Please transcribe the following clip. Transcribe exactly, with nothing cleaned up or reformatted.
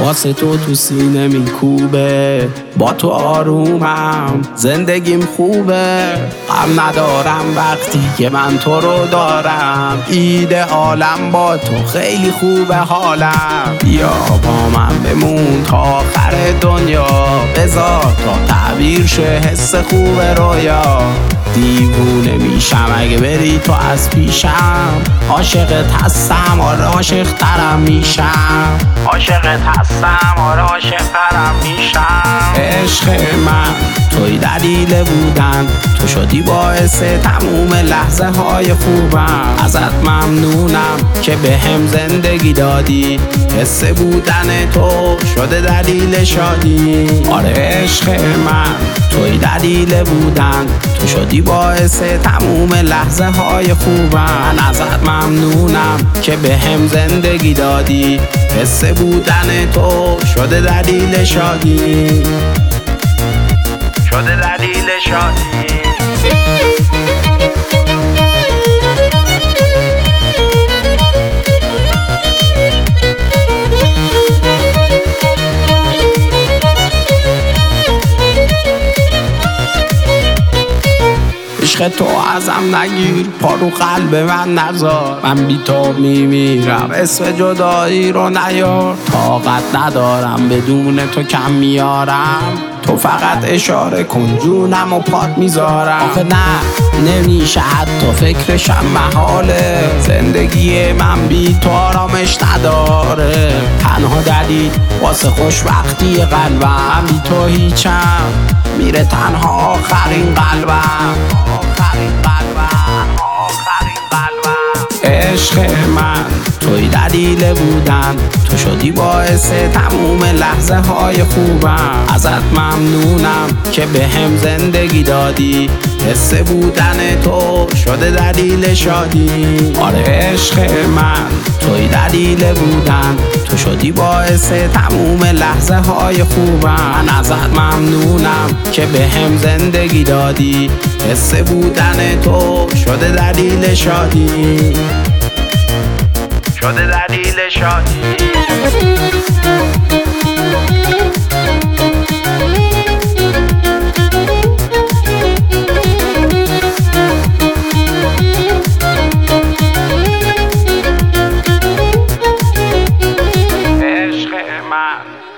واسه تو تو سینه میکوبه، با تو آرومم زندگیم خوبه. غم ندارم وقتی که من تو رو دارم، ایده عالم با تو خیلی خوبه حالم. بیا با من بمون تا آخر دنیا، بذار تا تعبیر شه حس خوب رویا. دیوونه میشم اگه بری تو از پیشم، عاشقت هستم آره عاشق ترم میشم، عاشقت هستم آره عاشق ترم میشم. عشق من توی دلیل بودن، تو شدی باعث تموم لحظه های خوبم. ازت ممنونم که به هم زندگی دادی، حس بودن تو شده دلیل شادی. آره عشق من توی دلیل بودن، تو شدی باعث تموم لحظه های خوبم. ازت ممنونم که به هم زندگی دادی، حس بودن تو شده دلیل شادی، شده دلیل شادی. عشق تو ازم نگیر، پا رو قلب من نذار، من بی تو میمیرم اسم جدایی رو نیار. طاقت ندارم بدون تو کم میارم، تو فقط اشاره کن جونم و پات میذارم. آخه نه نمیشه حتی فکرشم محاله، زندگی من بی تو آرامش نداره. تنها دلیل واسه خوشبختی قلبم، بی تو هیچم میره تنها آخرین قلبم، آخرین قلبم، آخرین قلبم. عشق من توی دلیل بودن، تو شدی باعث تموم لحظه های خوبم. ازت ممنونم که به هم زندگی دادی، حس بودن تو شده دلیل شادی. آره عشق من توی دلیل بودن، تو شدی باعث تموم لحظه های خوبم. ازت ممنونم که به هم زندگی دادی، حس بودن تو شده دلیل شادی، شده دلیل شادی. عشق من